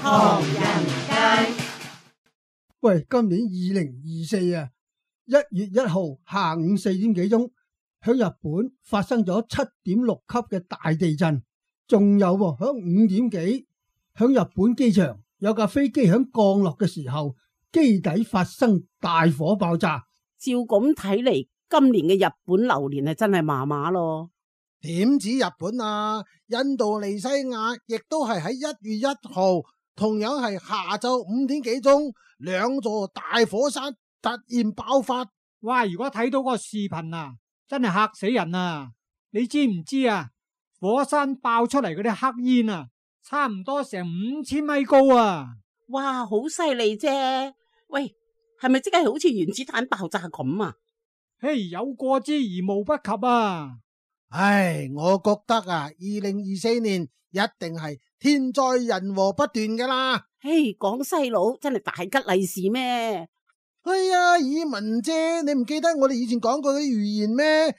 唐人街。 喂，今年2024啊，1月1號下午4點幾鐘，響日本發生咗7.6級嘅大地震，仲有響5點幾，響日本機場有架飛機響降落嘅時候，機底發生大火爆炸。 照咁睇嚟，今年嘅日本流年係真係麻麻咯。 點止日本啊，印度尼西亞亦都係喺1月1號，同樣係下晝5點幾鐘，兩座大火山突然爆發。 哇！如果睇到個視頻啊，真係嚇死人啊！你知唔知啊？火山爆出嚟嗰啲黑煙啊，差唔多成5000米高啊！ 哇，好犀利啫！喂，係咪即係好似原子彈爆炸咁啊？ 嘿，有過之而無不及啊！ 唉，我覺得啊，2024年一定係天災人禍不斷噶啦。 嘿，廣西佬真係大吉利是咩？ 哎呀，以文姐，你唔記得我哋以前講過嘅預言咩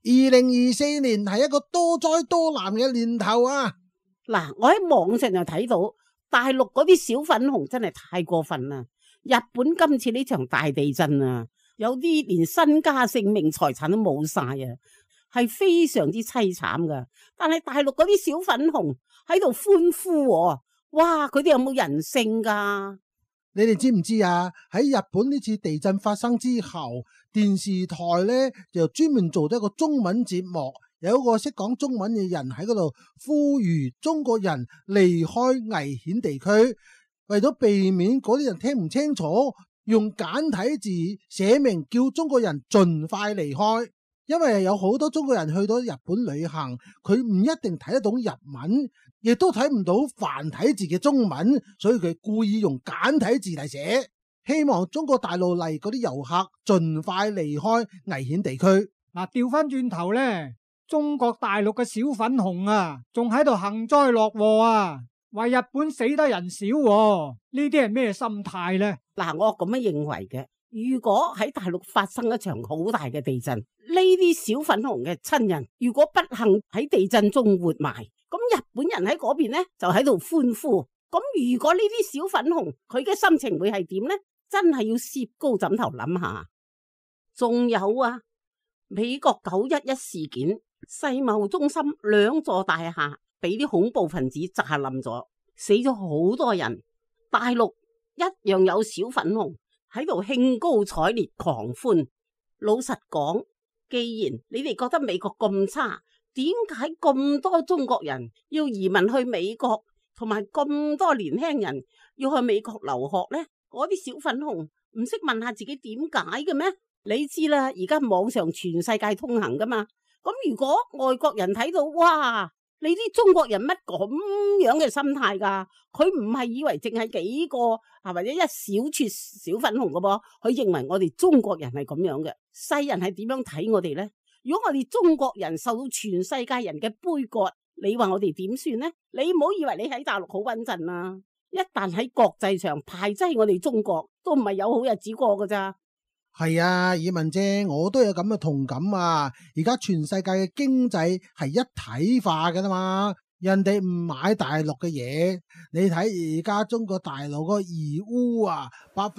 ？2024年係一個多災多難嘅年頭啊！ 嗱，我喺網上就睇到大陸嗰啲小粉紅真係太過分啦！日本今次呢場大地震啊，有啲連身家性命財產都冇晒啊！係非常之淒慘噶，但係大陸嗰啲小粉紅喺度歡呼喎，哇！佢哋有冇人性噶？ 你哋知唔知啊？喺日本呢次地震發生之後，電視台呢就專門做咗一個中文節目，有一個識講中文嘅人喺嗰度呼籲中國人離開危險地區，為咗避免嗰啲人聽唔清楚，用簡體字寫明叫中國人盡快離開。因為有好多中國人去到日本旅行，佢唔一定睇得懂日文，亦都睇唔到繁體字嘅中文，所以佢故意用簡體字嚟寫，希望中國大陸嚟嗰啲遊客盡快離開危險地區。 嗱，調翻轉頭呢，中國大陸嘅小粉紅啊，仲喺度幸災樂禍啊，話日本死得人少喎，呢啲係咩心態呢？ 嗱，我咁樣認為嘅。如果喺大陸發生一場好大嘅地震，呢啲小粉紅嘅親人如果不幸喺地震中活埋，咁日本人喺嗰邊呢就喺度歡呼。咁如果呢啲小粉紅佢嘅心情會係點呢？真係要攝高枕頭諗下。仲有啊，美國911事件，世貿中心2座大廈俾啲恐怖分子炸冧咗，死咗好多人。大陸一樣有小粉紅喺度興高采烈狂歡。老實講，既然你哋覺得美國咁差，點解咁多中國人要移民去美國，同埋咁多年輕人要去美國留學呢？嗰啲小粉紅唔識問下自己點解嘅咩？你知啦，而家網上全世界通行噶嘛。咁如果外國人睇到，哇！你啲中國人乜咁樣嘅心態噶？佢唔係以為淨係幾個或者一小撮小粉紅噶噃，佢認為我哋中國人係咁樣嘅。世人係點樣睇我哋呢？如果我哋中國人受到全世界人嘅杯葛，你話我哋點算呢？你唔好以為你喺大陸好穩陣啊！一旦喺國際上排擠我哋中國，都唔係有好日子過噶咋。 係啊，以文姐，我都有咁嘅同感啊！而家全世界嘅經濟係一體化噶啦嘛，人哋唔買大陸嘅嘢，你睇而家中國大陸個義烏啊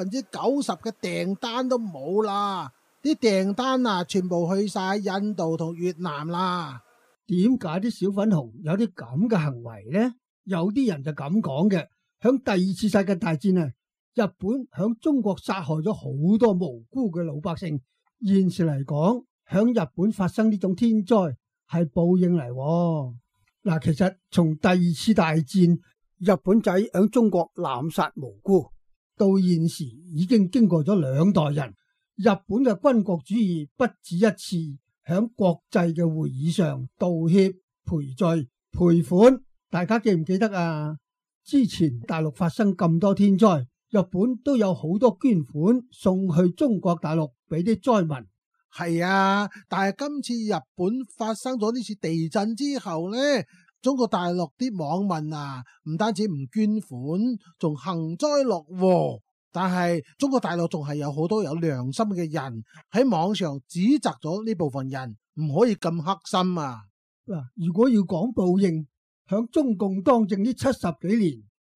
，90%嘅訂單都冇啦，啲訂單啊全部去晒印度同越南啦。 點解啲小粉紅有啲咁嘅行為呢？有啲人就咁講嘅，響第2次世界大戰啊，日本響中國殺害咗好多無辜嘅老百姓。現時嚟講，響日本發生呢種天災係報應嚟。嗱，其實從第2次大戰日本仔響中國濫殺無辜，到現時已經經過咗2代人。日本嘅軍國主義不止一次響國際嘅會議上道歉、賠罪、賠款，大家記唔記得啊？之前大陸發生咁多天災，日本都有好多捐款送去中國大陸俾啲災民。 係啊，但係今次日本發生咗呢次地震之後呢，中國大陸啲網民啊，唔單止唔捐款，仲幸災樂禍。但係中國大陸仲係有好多有良心嘅人喺網上指責咗呢部分人，唔可以咁黑心啊！ 嗱，如果要講報應，響中共當政呢70幾年，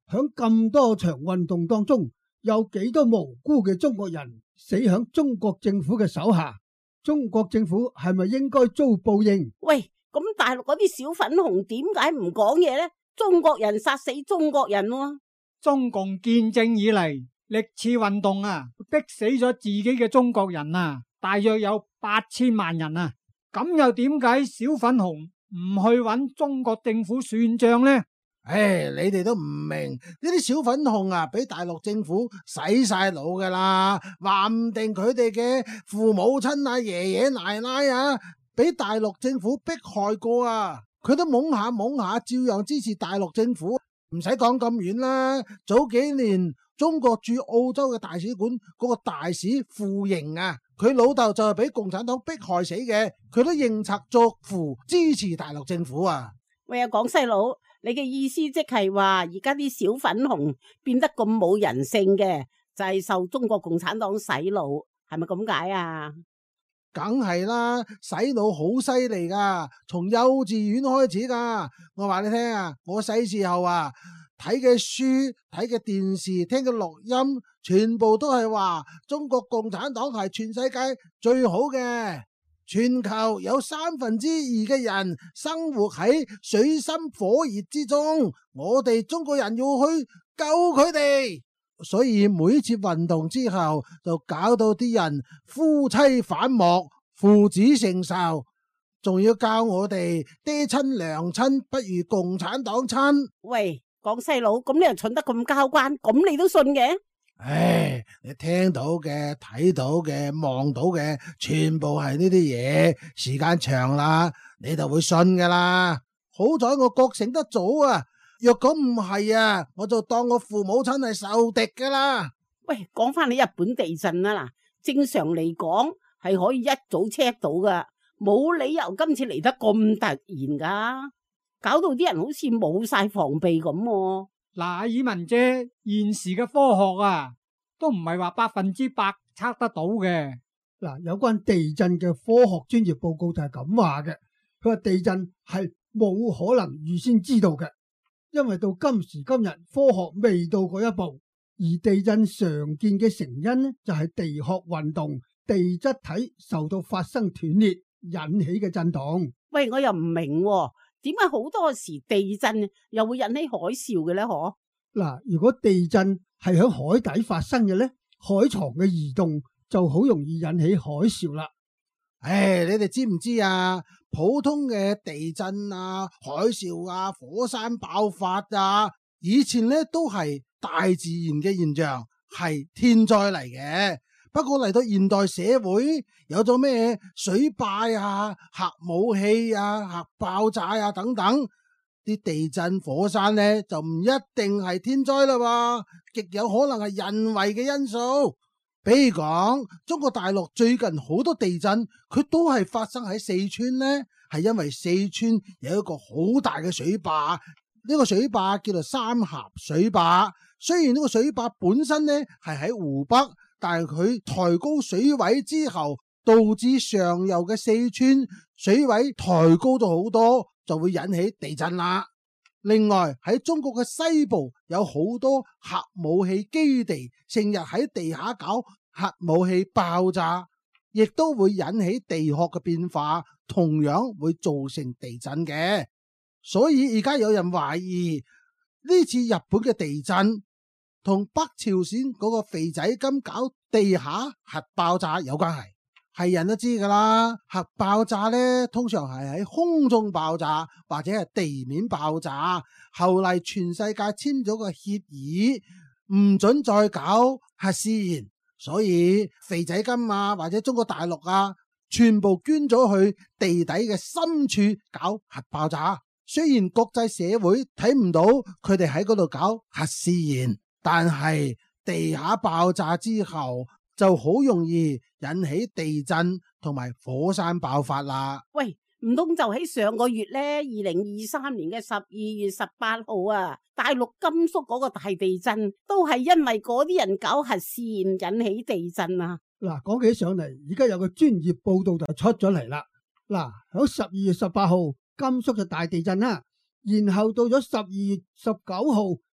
響咁多場運動當中，有幾多無辜嘅中國人死響中國政府嘅手下？中國政府係咪應該遭報應？ 喂，咁大陸嗰啲小粉紅點解唔講嘢呢？中國人殺死中國人喎！ 中共建政以嚟歷次運動啊，逼死咗自己嘅中國人啊，大約有8000萬人啊！咁又點解小粉紅唔去揾中國政府算賬呢？ 唉，你哋都唔明呢啲小粉紅啊，俾大陸政府洗晒腦噶啦，話唔定佢哋嘅父母親啊、爺爺奶奶啊，俾大陸政府迫害過啊，佢都懵下懵下，照樣支持大陸政府。唔使講咁遠啦，早幾年中國駐澳洲嘅大使館嗰個大使傅瑩啊，佢老豆就係俾共產黨迫害死嘅，佢都認賊作父支持大陸政府啊。 喂啊，廣西佬，你嘅意思即係話而家啲小粉紅變得咁冇人性嘅，就係受中國共產黨洗腦，係咪咁解啊？ 梗係啦，洗腦好犀利噶，從幼稚園開始噶。我話你聽啊，我細時候啊睇嘅書、睇嘅電視、聽嘅錄音，全部都係話中國共產黨係全世界最好嘅。全球有2/3嘅人生活喺水深火熱之中，我哋中國人要去救佢哋。所以每次運動之後，就搞到啲人夫妻反目、父子成仇，仲要教我哋爹親娘親不如共產黨親。 喂，廣西佬，咁你又蠢得咁交關，咁你都信嘅？ 唉，你聽到嘅、睇到嘅、望到嘅，全部係呢啲嘢。時間長啦，你就會信噶啦。好彩我覺醒得早啊！若果唔係啊，我就當我父母親係仇敵噶啦。 喂，講翻你日本地震啊嗱，正常嚟講係可以一早 check 到噶，冇理由今次嚟得咁突然噶，搞到啲人好似冇晒防備咁。 嗱，以文姐，現時嘅科學啊，都唔係話100%測得到嘅。 嗱，有關地震嘅科學專業報告就係咁話嘅，佢話地震係冇可能預先知道嘅，因為到今時今日科學未到嗰一步，而地震常見嘅成因呢，就係地殼運動、地質體受到發生斷裂引起嘅震動。 喂，我又唔明點解好多時地震又會引起海嘯嘅咧？嗬？ 嗱，如果地震係喺海底發生嘅咧，海床嘅移動就好容易引起海嘯啦。 唉，你哋知唔知啊？普通嘅地震啊、海嘯啊、火山爆發啊，以前咧都係大自然嘅現象，係天災嚟嘅。不過嚟到現代社會，有咗咩水壩啊、核武器啊、核爆炸啊等等，啲地震火山咧就唔一定係天災啦，極有可能係人為嘅因素。比如講，中國大陸最近好多地震，佢都係發生喺四川呢，係因為四川有一個好大嘅水壩，呢個水壩叫做三峽水壩。雖然呢個水壩本身呢係喺湖北，但係佢抬高水位之後，導致上游嘅四川水位抬高咗好多，就會引起地震啦。另外喺中國嘅西部有好多核武器基地，成日喺地下搞核武器爆炸，亦都會引起地殼嘅變化，同樣會造成地震嘅。所以而家有人懷疑呢次日本嘅地震同北朝鮮嗰個肥仔金搞地下核爆炸有關係。係人都知噶啦，核爆炸咧通常係喺空中爆炸或者係地面爆炸。後嚟全世界簽咗個協議，唔准再搞核試驗，所以肥仔金啊或者中國大陸啊，全部捐咗去地底嘅深處搞核爆炸。雖然國際社會睇唔到佢哋喺嗰度搞核試驗，但係地下爆炸之後，就好容易引起地震同埋火山爆發啦。 喂，唔通就喺上個月咧，2023年嘅12月18號啊，大陸甘肅嗰個大地震都係因為嗰啲人搞核試驗引起地震啊？ 嗱，講起上嚟，而家有個專業報道就出咗嚟啦。嗱，喺12月18號甘肅就大地震啦，然後到咗12月19號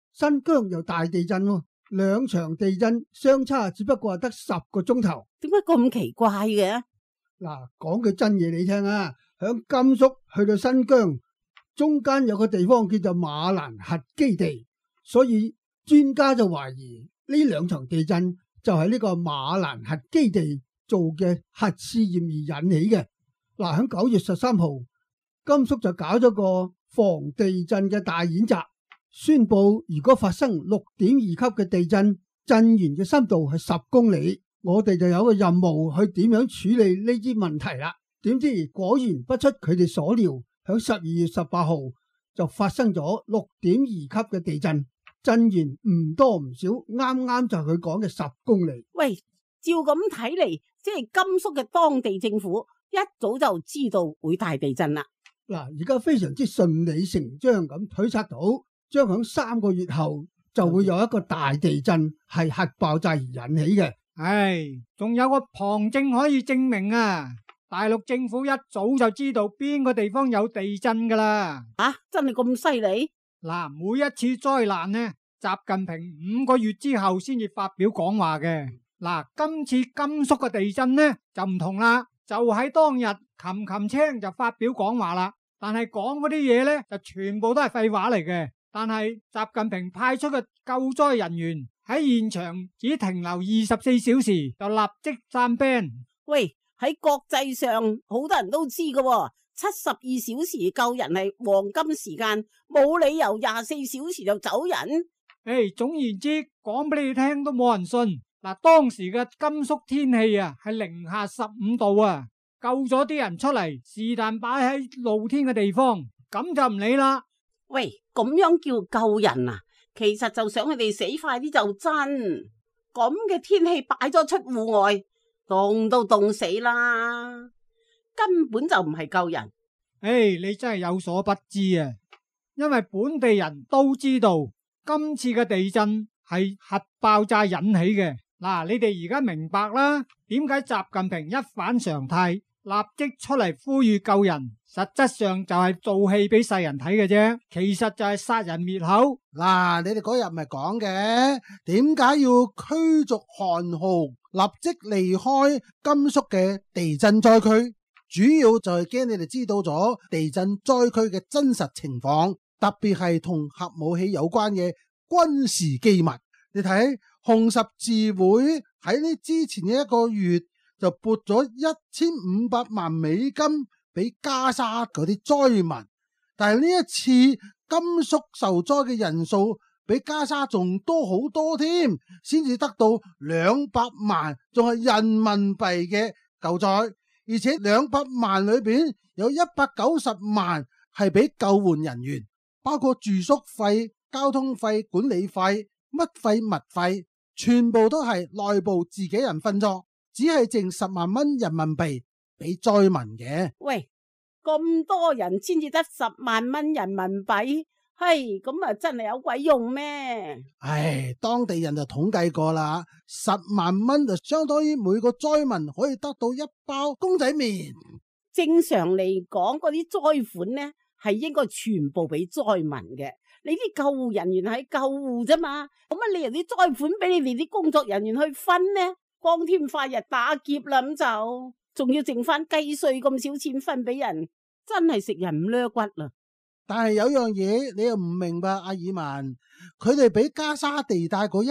新疆又大地震喎，兩場地震相差只不過係得10個鐘頭。 點解咁奇怪嘅？ 嗱，講句真嘢你聽啊，響甘肅去到新疆中間有個地方叫做馬蘭核基地，所以專家就懷疑呢兩場地震就係呢個馬蘭核基地做嘅核試驗而引起嘅。嗱，響9月13號，甘肅就搞咗個防地震嘅大演習，宣布如果發生6.2級嘅地震，震源嘅深度係10公里，我哋就有個任務去點樣處理呢啲問題啦。點知果然不出佢哋所料，響12月18號就發生咗6.2級嘅地震，震源唔多唔少，啱啱就係佢講嘅10公里。 喂，照咁睇嚟，即係甘肅嘅當地政府一早就知道會大地震啦。 嗱，而家非常之順理成章咁推測到，將響3個月後就會有一個大地震係核爆炸而引起嘅。 唉，仲有個旁證可以證明啊！大陸政府一早就知道邊個地方有地震噶啦。 啊，真係咁犀利？ 嗱，每一次災難呢，習近平5個月之後先至發表講話嘅。嗱，今次甘肅嘅地震呢就唔同啦，就喺當日琴青就發表講話啦。但係講嗰啲嘢呢，就全部都係廢話嚟嘅。但係習近平派出嘅救災人員喺現場只停留24小時，就立即散兵。 喂，喺國際上好多人都知㗎喎，72小時救人係黃金時間，冇理由24小時就走人。 誒，總言之，講俾你聽都冇人信。嗱，當時嘅甘肅天氣啊係-15度啊，救咗啲人出嚟，是但擺喺露天嘅地方，咁就唔理啦。 喂，咁樣叫救人啊？其實就想佢哋死快啲就真。咁嘅天氣擺咗出戶外，凍都凍死啦，根本就唔係救人。 誒，你真係有所不知啊！因為本地人都知道今次嘅地震係核爆炸引起嘅。嗱，你哋而家明白啦，點解習近平一反常態，立即出嚟呼籲救人，實質上就係做戲俾世人睇嘅啫，其實就係殺人滅口。 嗱，你哋嗰日咪講嘅，點解要驅逐韓豪，立即離開甘肅嘅地震災區？主要就係驚你哋知道咗地震災區嘅真實情況，特別係同核武器有關嘅軍事機密。你睇紅十字會喺呢之前嘅1個月就撥咗1500萬美金俾加沙嗰啲災民，但係呢一次甘肅受災嘅人數比加沙仲多好多添，先至得到200萬，仲係人民幣嘅救災，而且200萬裏邊有190萬係俾救援人員，包括住宿費、交通費、管理費、乜費物費，全部都係內部自己人分咗，只係剩10萬蚊人民幣俾災民嘅。 喂，咁多人先至得10萬蚊人民幣，係咁啊，真係有鬼用咩？ 唉，當地人就統計過啦，10萬蚊就相當於每個災民可以得到1包公仔麵。 正常嚟講，嗰啲災款呢係應該全部俾災民嘅。你啲救護人員係救護啫嘛，咁啊你由啲災款俾你哋啲工作人員去分呢？光天化日打劫啦，咁就仲要剩翻雞碎咁少錢分俾人，真係食人唔掠骨啦。 但係有樣嘢你又唔明白，阿爾文，佢哋俾加沙地帶嗰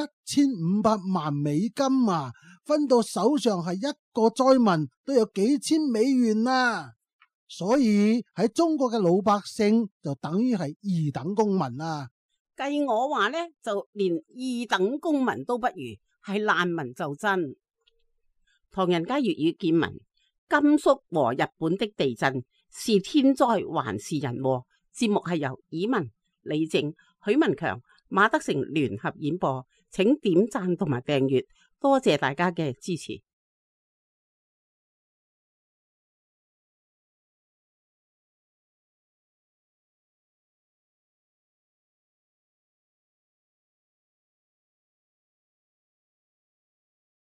1500萬美金啊，分到手上係一個災民都有幾千美元啊。所以喺中國嘅老百姓就等於係二等公民啊！ 計我話呢，就連二等公民都不如，係難民就真。唐人街粵語見聞：甘肅和日本的地震是天災還是人禍？節目係由以文、李靜、許文強、馬德成聯合演播，請點讚同埋訂閱，多謝大家嘅支持。